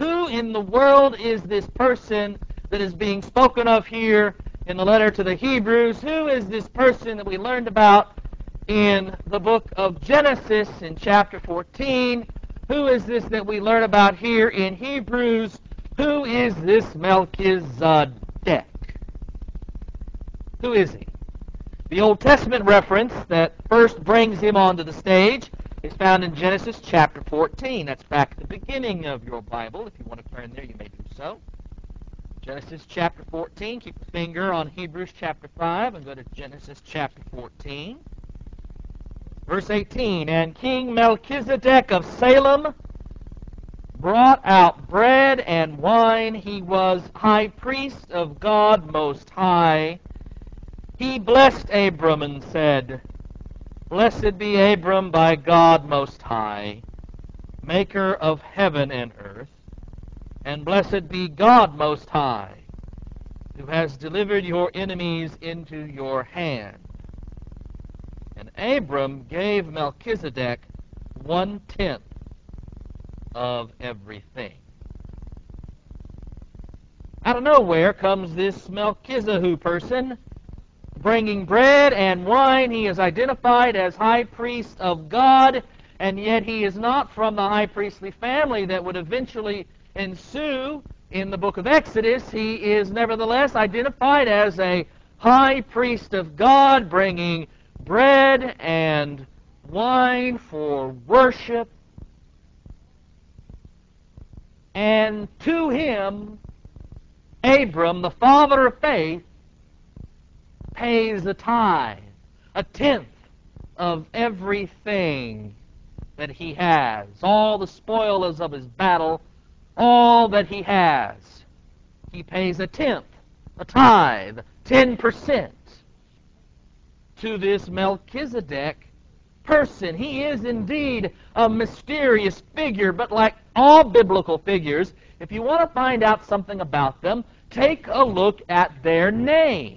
Who in the world is this person that is being spoken of here in the letter to the Hebrews? Who is this person that we learned about in the book of Genesis in chapter 14? Who is this that we learn about here in Hebrews? Who is this Melchizedek? Who is he? The Old Testament reference that first brings him onto the stage is found in Genesis chapter 14. That's back at the beginning of your Bible. If you want to turn there, you may do so. Genesis chapter 14. Keep a finger on Hebrews chapter 5 and go to Genesis chapter 14. Verse 18, and King Melchizedek of Salem brought out bread and wine. He was high priest of God Most High. He blessed Abram and said, Blessed be Abram by God Most High, maker of heaven and earth, and blessed be God Most High, who has delivered your enemies into your hand. And Abram gave Melchizedek 1/10 of everything. Out of nowhere comes this Melchizedek person, bringing bread and wine. He is identified as high priest of God, and yet he is not from the high priestly family that would eventually ensue in the book of Exodus. He is nevertheless identified as a high priest of God, bringing bread and wine for worship. And to him, Abram, the father of faith, pays a tithe, 1/10 of everything that he has, all the spoils of his battle, all that he has. He pays 1/10, a tithe, 10% to this Melchizedek person. He is indeed a mysterious figure, but like all biblical figures, if you want to find out something about them, take a look at their name.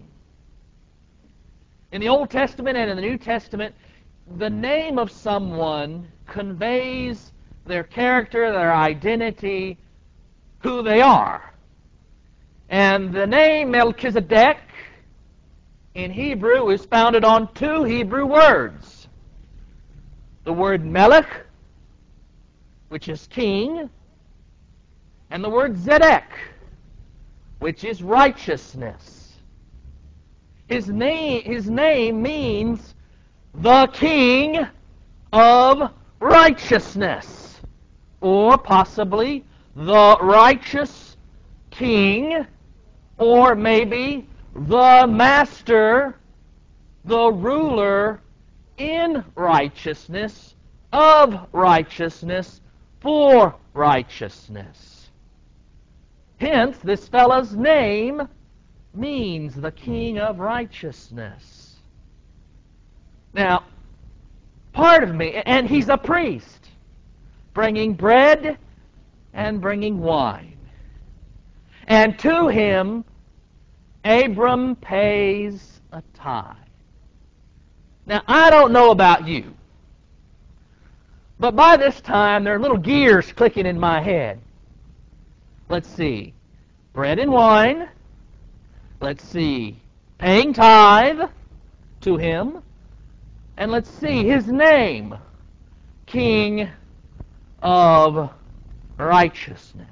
In the Old Testament and in the New Testament, the name of someone conveys their character, their identity, who they are. And the name Melchizedek in Hebrew is founded on two Hebrew words. The word Melech, which is king, and the word Zedek, which is righteousness. His name means the King of Righteousness, or possibly the Righteous King, or maybe the Master, the Ruler in righteousness, of righteousness, for righteousness. Hence, this fellow's name means the King of Righteousness. Now, part of me, and he's a priest, bringing bread and bringing wine. And to him, Abram pays a tithe. Now, I don't know about you, but by this time, there are little gears clicking in my head. Let's see. Bread and wine. Let's see, paying tithe to him. And let's see, his name, King of Righteousness.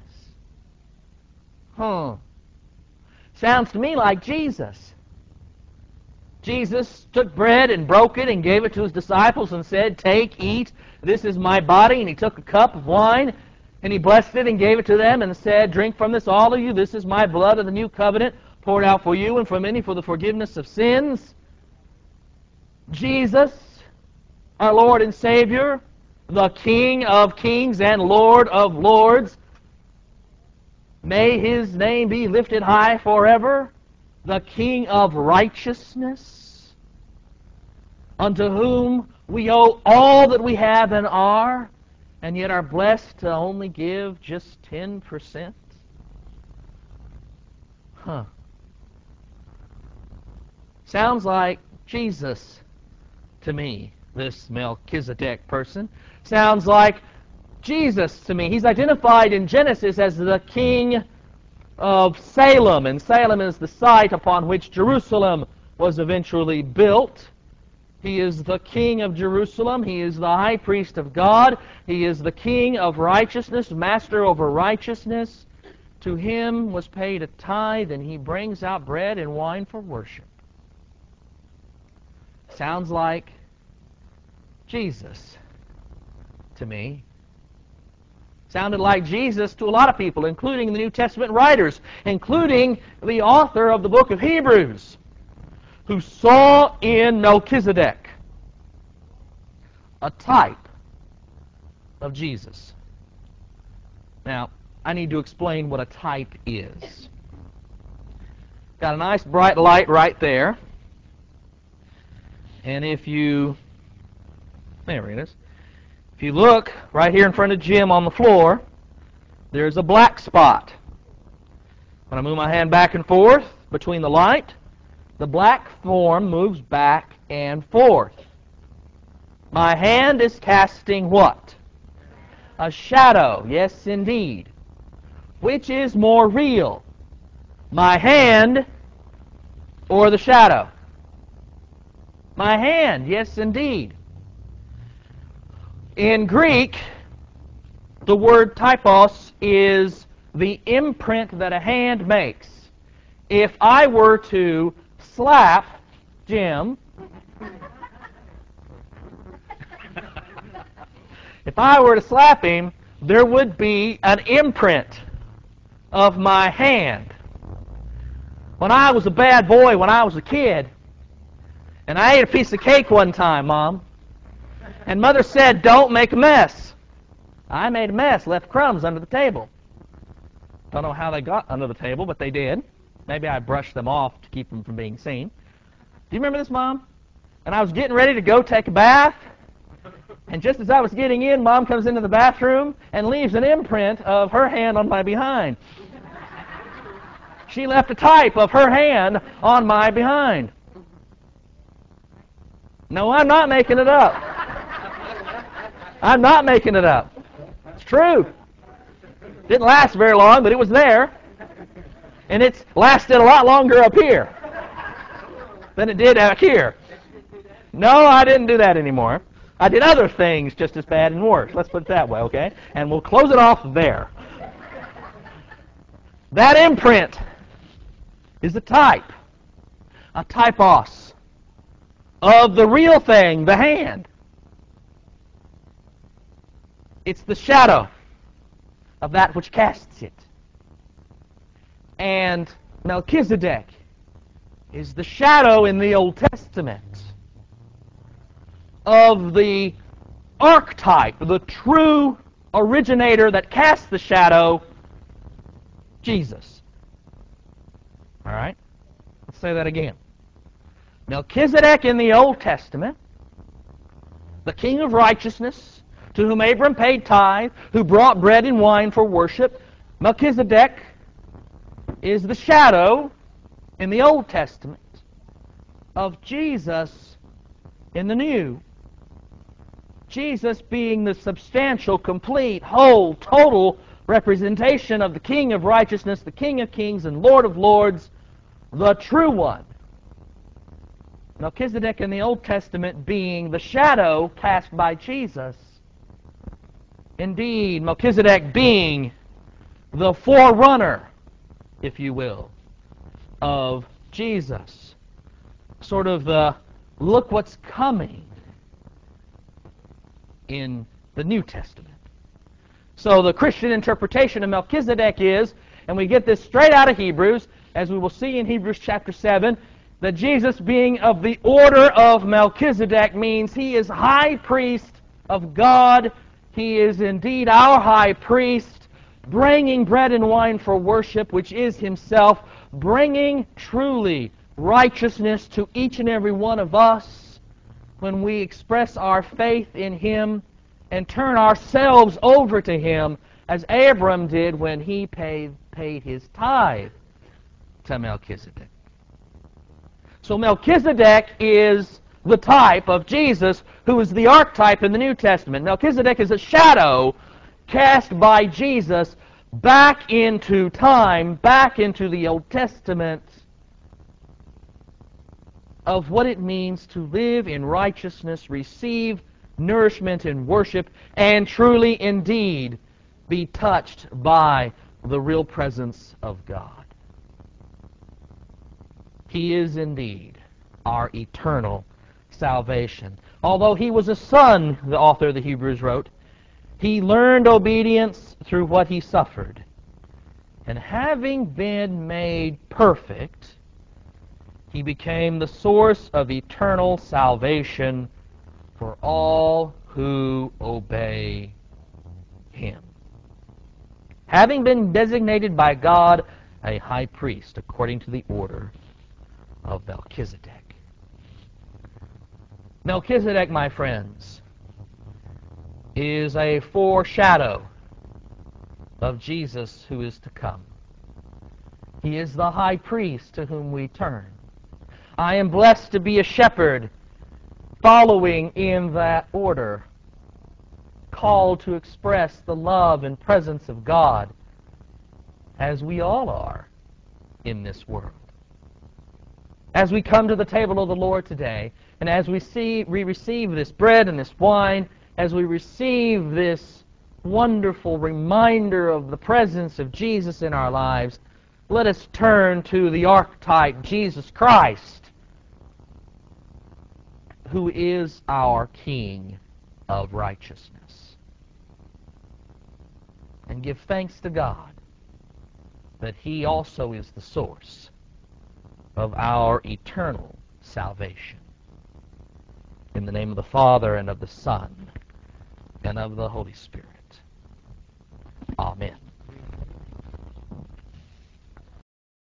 Sounds to me like Jesus. Jesus took bread and broke it and gave it to his disciples and said, Take, eat, this is my body. And he took a cup of wine and he blessed it and gave it to them and said, Drink from this, all of you. This is my blood of the new covenant, poured out for you and for many for the forgiveness of sins. Jesus, our Lord and Savior, the King of kings and Lord of lords, may his name be lifted high forever, the King of righteousness, unto whom we owe all that we have and are, and yet are blessed to only give just 10%. Sounds like Jesus to me, this Melchizedek person. Sounds like Jesus, to me, he's identified in Genesis as the king of Salem, and Salem is the site upon which Jerusalem was eventually built. He is the king of Jerusalem. He is the high priest of God. He is the king of righteousness, master over righteousness. To him was paid a tithe, and he brings out bread and wine for worship. Sounds like Jesus to me. Sounded like Jesus to a lot of people, including the New Testament writers, including the author of the book of Hebrews, who saw in Melchizedek a type of Jesus. Now, I need to explain what a type is. Got a nice bright light right there. And if you, there it is. If you look right here in front of Jim on the floor, there's a black spot. When I move my hand back and forth between the light, the black form moves back and forth. My hand is casting what? A shadow. Yes, indeed. Which is more real? My hand or the shadow? My hand. Yes, indeed. In Greek, the word typos is the imprint that a hand makes. If I were to slap Jim, if I were to slap him, there would be an imprint of my hand. When I was a bad boy, when I was a kid, and I ate a piece of cake one time, Mom, and Mother said, "Don't make a mess." I made a mess, left crumbs under the table. Don't know how they got under the table, but they did. Maybe I brushed them off to keep them from being seen. Do you remember this, Mom? And I was getting ready to go take a bath, and just as I was getting in, Mom comes into the bathroom and leaves an imprint of her hand on my behind. She left a type of her hand on my behind. No, I'm not making it up. I'm not making it up. It's true. Didn't last very long, but it was there. And it's lasted a lot longer up here than it did out here. No, I didn't do that anymore. I did other things just as bad and worse. Let's put it that way, okay? And we'll close it off there. That imprint is a type, a typos, of the real thing, the hand. It's the shadow of that which casts it. And Melchizedek is the shadow in the Old Testament of the archetype, the true originator that casts the shadow, Jesus. All right? Let's say that again. Melchizedek in the Old Testament, the king of righteousness, to whom Abram paid tithe, who brought bread and wine for worship. Melchizedek is the shadow in the Old Testament of Jesus in the New. Jesus being the substantial, complete, whole, total representation of the King of righteousness, the King of kings and Lord of lords, the true one. Melchizedek in the Old Testament being the shadow cast by Jesus. Indeed, Melchizedek being the forerunner, if you will, of Jesus. Sort of the look what's coming in the New Testament. So the Christian interpretation of Melchizedek is, and we get this straight out of Hebrews, as we will see in Hebrews chapter 7, that Jesus being of the order of Melchizedek means he is high priest of God. He is indeed our high priest, bringing bread and wine for worship, which is himself, bringing truly righteousness to each and every one of us when we express our faith in him and turn ourselves over to him, as Abram did when he paid his tithe to Melchizedek. So Melchizedek is the type of Jesus, who is the archetype in the New Testament. Melchizedek is a shadow cast by Jesus back into time, back into the Old Testament, of what it means to live in righteousness, receive nourishment in worship, and truly indeed be touched by the real presence of God. He is indeed our eternal salvation. Although he was a son, the author of the Hebrews wrote, he learned obedience through what he suffered. And having been made perfect, he became the source of eternal salvation for all who obey him. Having been designated by God a high priest according to the order of Melchizedek. Melchizedek, my friends, is a foreshadow of Jesus who is to come. He is the high priest to whom we turn. I am blessed to be a shepherd following in that order, called to express the love and presence of God, as we all are in this world. As we come to the table of the Lord today, and as we receive this bread and this wine, as we receive this wonderful reminder of the presence of Jesus in our lives, let us turn to the archetype, Jesus Christ, who is our King of righteousness. And give thanks to God that He also is the source of our eternal salvation. In the name of the Father, and of the Son, and of the Holy Spirit. Amen.